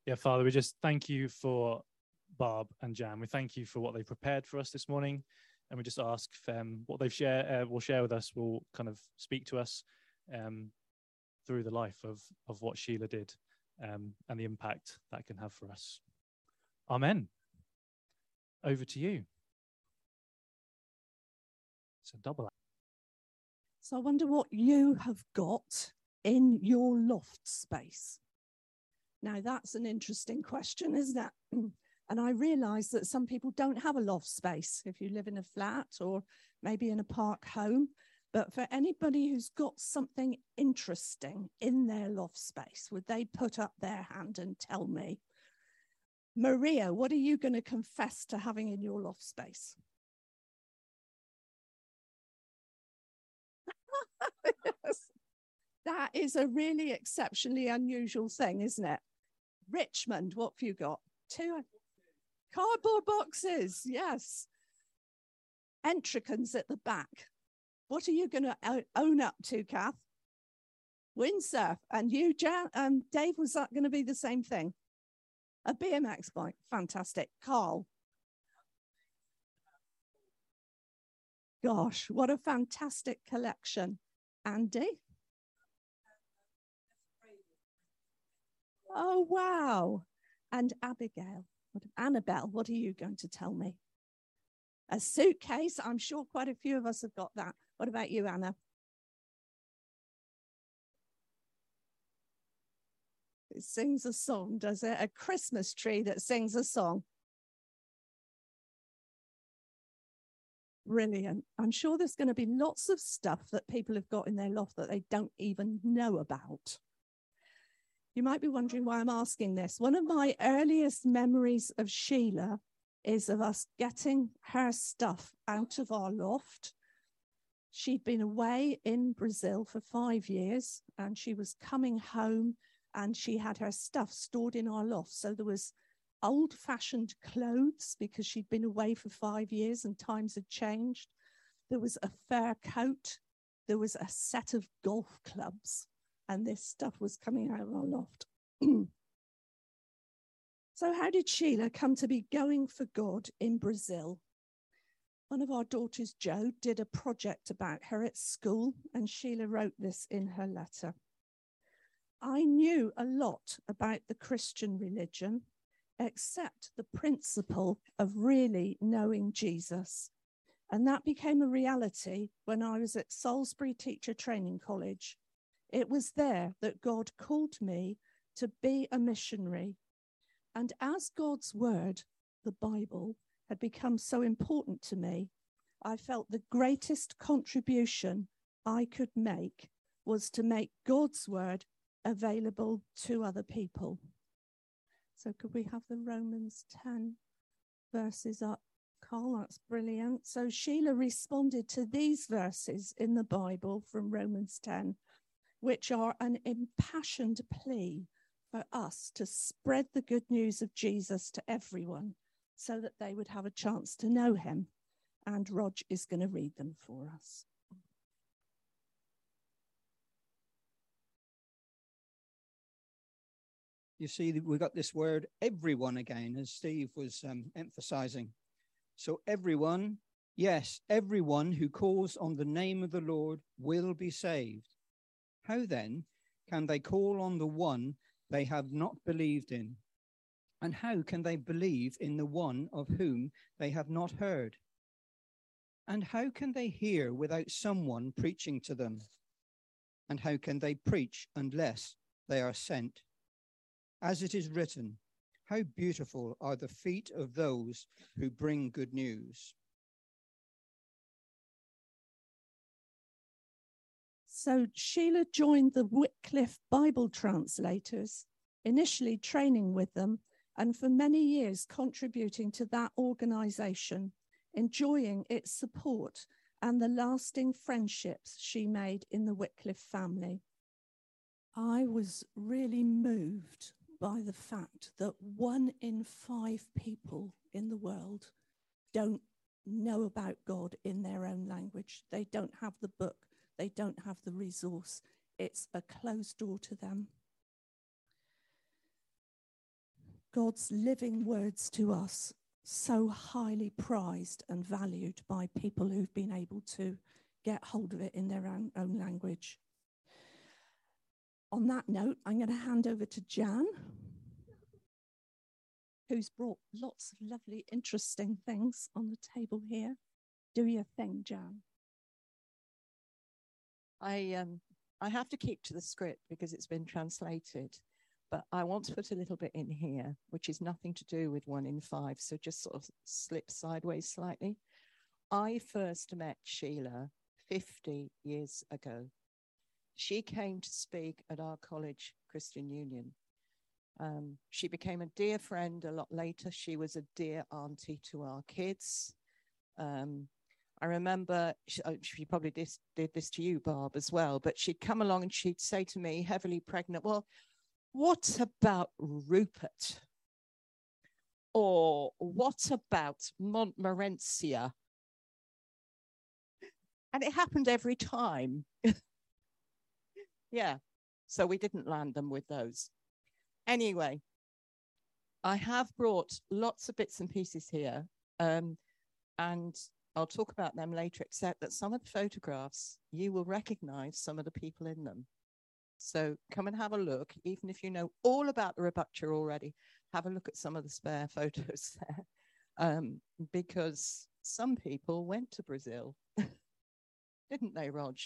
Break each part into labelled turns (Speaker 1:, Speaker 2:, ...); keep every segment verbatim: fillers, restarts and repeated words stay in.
Speaker 1: Yeah, Father, we just thank you for Barb and Jan. We thank you for what they prepared for us this morning. And we just ask um, what they've shared, uh, will share with us, will kind of speak to us um, through the life of, of what Sheila did um, and the impact that can have for us. Amen. Over to you. It's a double.
Speaker 2: So I wonder what you have got in your loft space. Now, that's an interesting question, isn't it? And I realise that some people don't have a loft space if you live in a flat or maybe in a park home. But for anybody who's got something interesting in their loft space, would they put up their hand and tell me? Maria, what are you going to confess to having in your loft space? Yes. That is a really exceptionally unusual thing, isn't it? Richmond, what have you got? Two cardboard boxes, yes. Entrecons at the back. What are you going to own up to, Kath? Windsurf. And you, Jan, um, Dave, was that going to be the same thing? A B M X bike. Fantastic. Carl. Gosh, what a fantastic collection. Andy? Oh, wow. And Abigail, what, Annabelle, what are you going to tell me? A suitcase. I'm sure quite a few of us have got that. What about you, Anna? It sings a song, does it? A Christmas tree that sings a song. Brilliant. I'm sure there's going to be lots of stuff that people have got in their loft that they don't even know about. You might be wondering why I'm asking this. One of my earliest memories of Sheila is of us getting her stuff out of our loft. She'd been away in Brazil for five years and she was coming home and she had her stuff stored in our loft. So there was old-fashioned clothes because she'd been away for five years and times had changed. There was a fur coat. There was a set of golf clubs. And this stuff was coming out of our loft. So how did Sheila come to be going for God in Brazil? One of our daughters, Jo, did a project about her at school, and Sheila wrote this in her letter. I knew a lot about the Christian religion, except the principle of really knowing Jesus. And that became a reality when I was at Salisbury Teacher Training College. It was there that God called me to be a missionary. And as God's word, the Bible, had become so important to me, I felt the greatest contribution I could make was to make God's word available to other people. So could we have the Romans ten verses up? Carl, that's brilliant. So Sheila responded to these verses in the Bible from Romans ten, which are an impassioned plea for us to spread the good news of Jesus to everyone so that they would have a chance to know him. And Rog is going to read them for us.
Speaker 3: You see, we got this word everyone again, as Steve was um, emphasizing. So everyone, yes, everyone who calls on the name of the Lord will be saved. How then can they call on the one they have not believed in? And how can they believe in the one of whom they have not heard? And how can they hear without someone preaching to them? And how can they preach unless they are sent? As it is written, how beautiful are the feet of those who bring good news.
Speaker 2: So Sheila joined the Wycliffe Bible translators, initially training with them, and for many years contributing to that organization, enjoying its support and the lasting friendships she made in the Wycliffe family. I was really moved by the fact that one in five people in the world don't know about God in their own language. They don't have the book. They don't have the resource. It's a closed door to them. God's living words to us, so highly prized and valued by people who've been able to get hold of it in their own, own language. On that note, I'm going to hand over to Jan, who's brought lots of lovely, interesting things on the table here. Do your thing, Jan.
Speaker 4: I um I have to keep to the script because it's been translated, but I want to put a little bit in here, which is nothing to do with one in five, so just sort of slip sideways slightly. I first met Sheila fifty years ago. She came to speak at our college, Christian Union. Um, she became a dear friend a lot later. She was a dear auntie to our kids. Um, I remember, she, she probably did, did this to you, Barb, as well, but she'd come along and she'd say to me, heavily pregnant, well, what about Rupert? Or what about Montmorency? And it happened every time. Yeah, so we didn't land them with those. Anyway, I have brought lots of bits and pieces here, um, and I'll talk about them later, except that some of the photographs, you will recognize some of the people in them. So come and have a look, even if you know all about the Rebutcher already, have a look at some of the spare photos there, um, because some people went to Brazil, didn't they, Rog?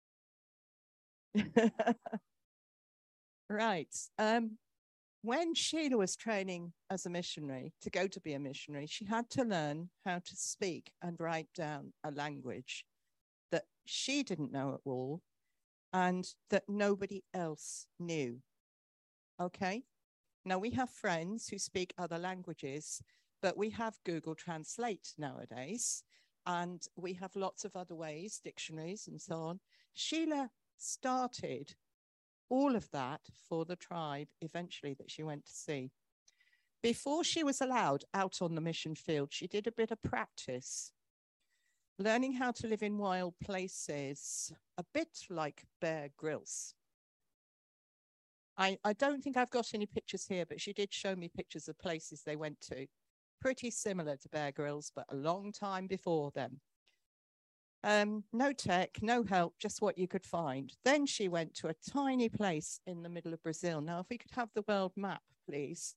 Speaker 4: Right. Um, when Sheila was training as a missionary, to go to be a missionary, she had to learn how to speak and write down a language that she didn't know at all and that nobody else knew. Okay? Now, we have friends who speak other languages, but we have Google Translate nowadays, and we have lots of other ways, dictionaries and so on. Sheila started all of that for the tribe eventually that she went to see. Before she was allowed out on the mission field, she did a bit of practice, learning how to live in wild places, a bit like Bear Grylls. I, I don't think I've got any pictures here, but she did show me pictures of places they went to. Pretty similar to Bear Grylls, but a long time before them. Um, no tech, no help, just what you could find. Then she went to a tiny place in the middle of Brazil. Now, if we could have the world map, please.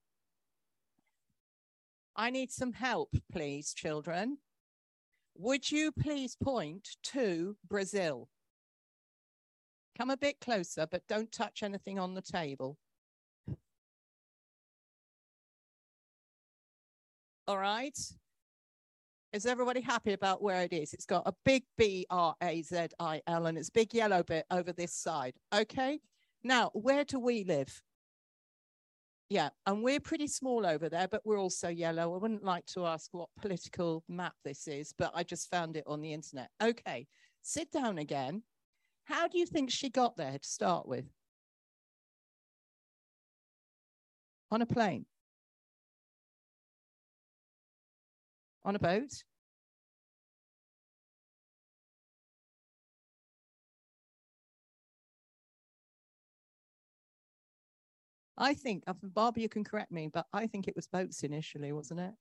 Speaker 4: I need some help, please, children. Would you please point to Brazil? Come a bit closer, but don't touch anything on the table. All right. Is everybody happy about where it is? It's got a big B R A Z I L and it's a big yellow bit over this side. Okay. Now, where do we live? Yeah, and we're pretty small over there, but we're also yellow. I wouldn't like to ask what political map this is, but I just found it on the internet. Okay, sit down again. How do you think she got there to start with? On a plane? On a boat? I think, Barbara, you can correct me, but I think it was boats initially, wasn't it?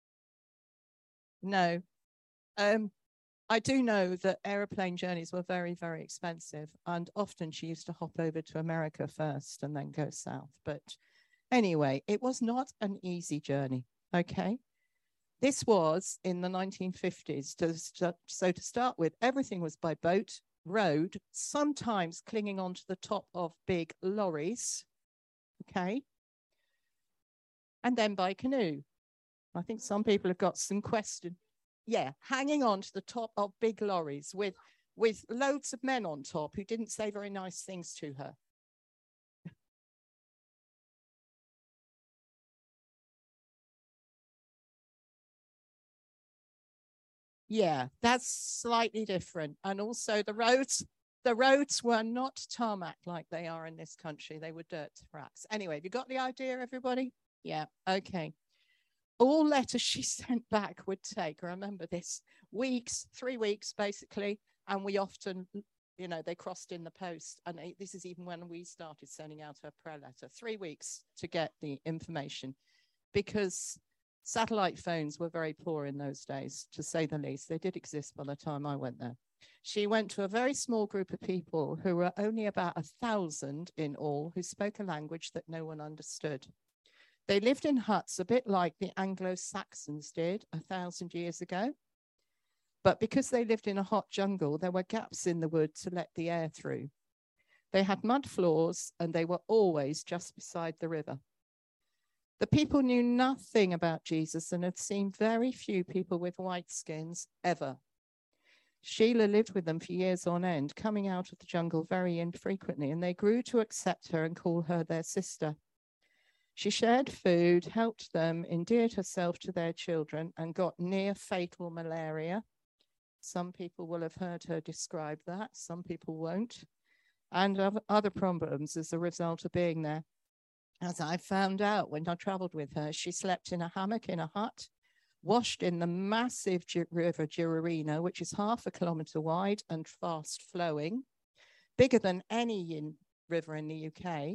Speaker 4: No. Um, I do know that aeroplane journeys were very, very expensive, and often she used to hop over to America first and then go south. But anyway, it was not an easy journey, okay? This was in the nineteen fifties. To st- so to start with, everything was by boat, road, sometimes clinging onto the top of big lorries, okay? And then by canoe. I think some people have got some question. Yeah, hanging on to the top of big lorries with, with loads of men on top who didn't say very nice things to her. Yeah, that's slightly different. And also the roads, the roads were not tarmac like they are in this country. They were dirt tracks. Anyway, have you got the idea, everybody? Yeah, okay. All letters she sent back would take, remember this, weeks, three weeks basically, and we often you know, they crossed in the post. And it, this is even when we started sending out her prayer letter. Three weeks to get the information, because satellite phones were very poor in those days, to say the least. They did exist by the time I went there. She went to a very small group of people who were only about a thousand in all, who spoke a language that no one understood. They lived in huts a bit like the Anglo-Saxons did a thousand years ago. But because they lived in a hot jungle, there were gaps in the wood to let the air through. They had mud floors, and they were always just beside the river. The people knew nothing about Jesus and had seen very few people with white skins ever. Sheila lived with them for years on end, coming out of the jungle very infrequently, and they grew to accept her and call her their sister. She shared food, helped them, endeared herself to their children, and got near fatal malaria. Some people will have heard her describe that, some people won't, and other problems as a result of being there. As I found out when I traveled with her, she slept in a hammock in a hut, washed in the massive river Girarena, which is half a kilometre wide and fast flowing, bigger than any in, river in the U K.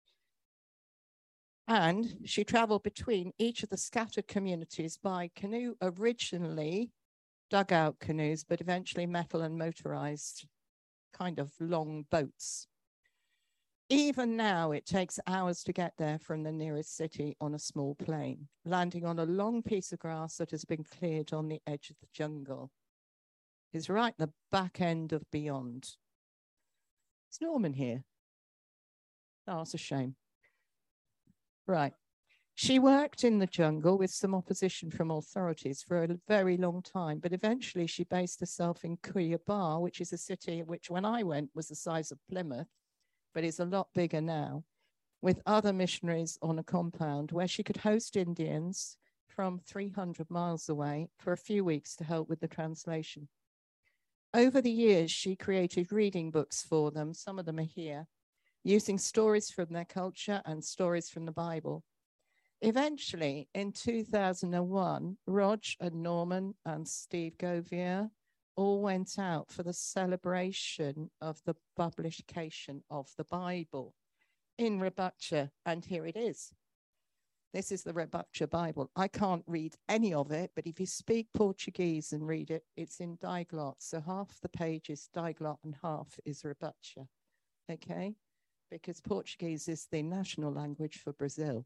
Speaker 4: And she traveled between each of the scattered communities by canoe, originally dugout canoes, but eventually metal and motorized kind of long boats. Even now, it takes hours to get there from the nearest city on a small plane, landing on a long piece of grass that has been cleared on the edge of the jungle. It's right at the back end of beyond. Is Norman here? Oh, it's a shame. Right. She worked in the jungle with some opposition from authorities for a very long time, but eventually she based herself in Cuiabá, which is a city which, when I went, was the size of Plymouth, but is a lot bigger now, with other missionaries on a compound where she could host Indians from three hundred miles away for a few weeks to help with the translation. Over the years, she created reading books for them, some of them are here, using stories from their culture and stories from the Bible. Eventually, in two thousand one, Rog and Norman and Steve Govier all went out for the celebration of the publication of the Bible in Rebutcha, and here it is. This is the Rebutcha Bible. I can't read any of it, but if you speak Portuguese and read it, it's in diglot. So half the page is diglot and half is Rebutcha, okay? Because Portuguese is the national language for Brazil.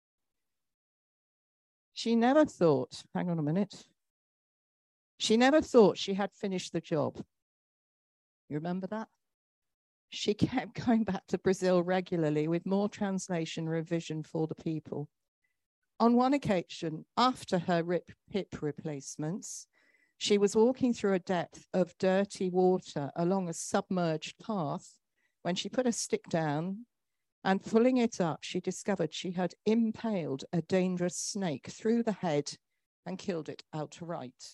Speaker 4: She never thought, hang on a minute, she never thought she had finished the job. You remember that? She kept going back to Brazil regularly with more translation revision for the people. On one occasion, after her hip replacements, she was walking through a depth of dirty water along a submerged path when she put a stick down, and pulling it up, she discovered she had impaled a dangerous snake through the head and killed it outright.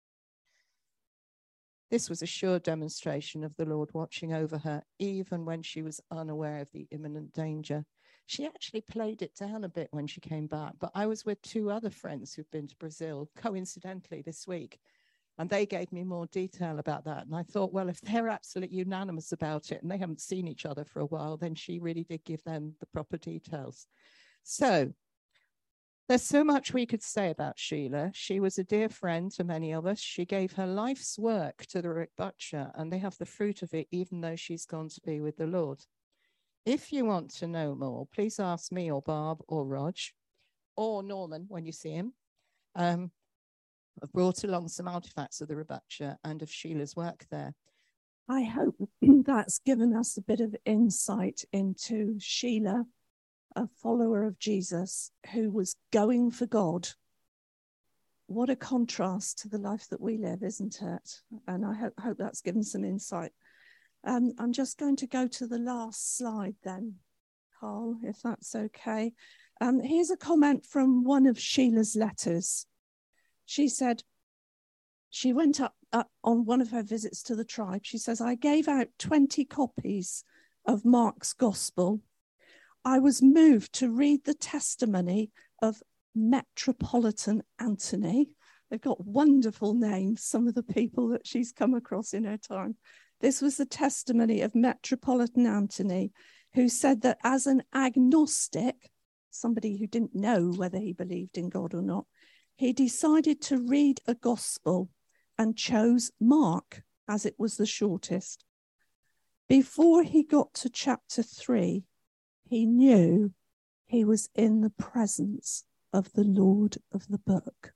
Speaker 4: This was a sure demonstration of the Lord watching over her, even when she was unaware of the imminent danger. She actually played it down a bit when she came back, but I was with two other friends who've been to Brazil, coincidentally this week, and they gave me more detail about that. And I thought, well, if they're absolutely unanimous about it and they haven't seen each other for a while, then she really did give them the proper details. So there's so much we could say about Sheila. She was a dear friend to many of us. She gave her life's work to the Rebutcha, and they have the fruit of it, even though she's gone to be with the Lord. If you want to know more, please ask me or Barb or Rog or Norman when you see him. Um, I've brought along some artifacts of the Rebutcha and of Sheila's work there.
Speaker 2: I hope that's given us a bit of insight into Sheila, a follower of Jesus who was going for God. What a contrast to the life that we live, isn't it? And I hope, hope that's given some insight. Um, I'm just going to go to the last slide then, Carl, if that's okay. Um, here's a comment from one of Sheila's letters. She said, she went up, up on one of her visits to the tribe. She says, I gave out twenty copies of Mark's Gospel. I was moved to read the testimony of Metropolitan Anthony. They've got wonderful names, some of the people that she's come across in her time. This was the testimony of Metropolitan Anthony, who said that as an agnostic, somebody who didn't know whether he believed in God or not, he decided to read a gospel and chose Mark as it was the shortest. Before he got to chapter three, he knew he was in the presence of the Lord of the book.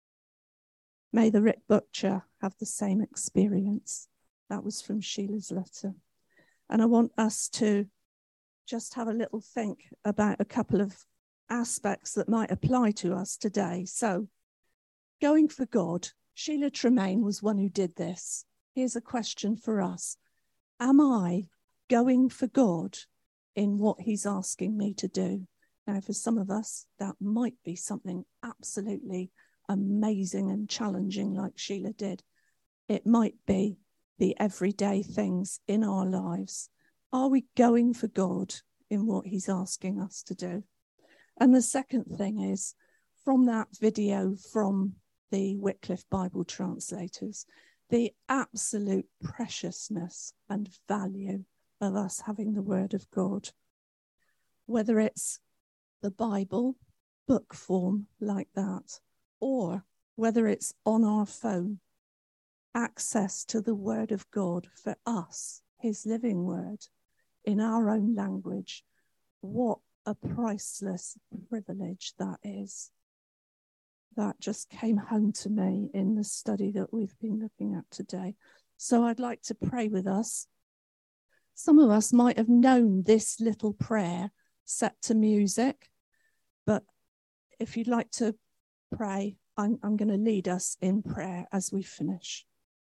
Speaker 2: May the Rick Butcher have the same experience. That was from Sheila's letter. And I want us to just have a little think about a couple of aspects that might apply to us today. So, going for God, Sheila Tremaine was one who did this. Here's a question for us. Am I going for God in what he's asking me to do? Now, for some of us, that might be something absolutely amazing and challenging like Sheila did. It might be the everyday things in our lives. Are we going for God in what he's asking us to do? And the second thing is, from that video from the Wycliffe Bible translators, the absolute preciousness and value of us having the Word of God. Whether it's the Bible, book form like that, or whether it's on our phone, access to the Word of God for us, his living Word, in our own language. What a priceless privilege that is. That just came home to me in the study that we've been looking at today. So I'd like to pray with us. Some of us might have known this little prayer set to music, but if you'd like to pray, I'm, I'm going to lead us in prayer as we finish.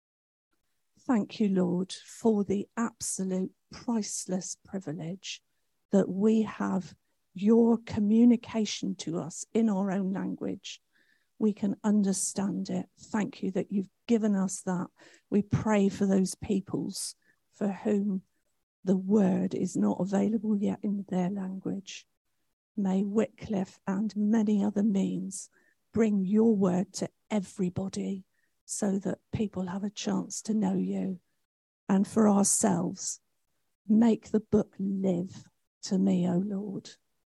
Speaker 2: Thank you, Lord, for the absolute priceless privilege that we have your communication to us in our own language. We can understand it. Thank you that you've given us that. We pray for those peoples for whom the word is not available yet in their language. May Wycliffe and many other means bring your word to everybody so that people have a chance to know you. And for ourselves, make the book live to me, O Lord.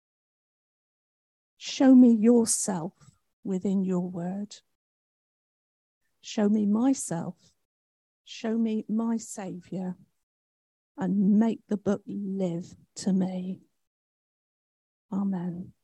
Speaker 2: Show me yourself within your word. Show me myself. Show me my Saviour. And make the book live to me. Amen.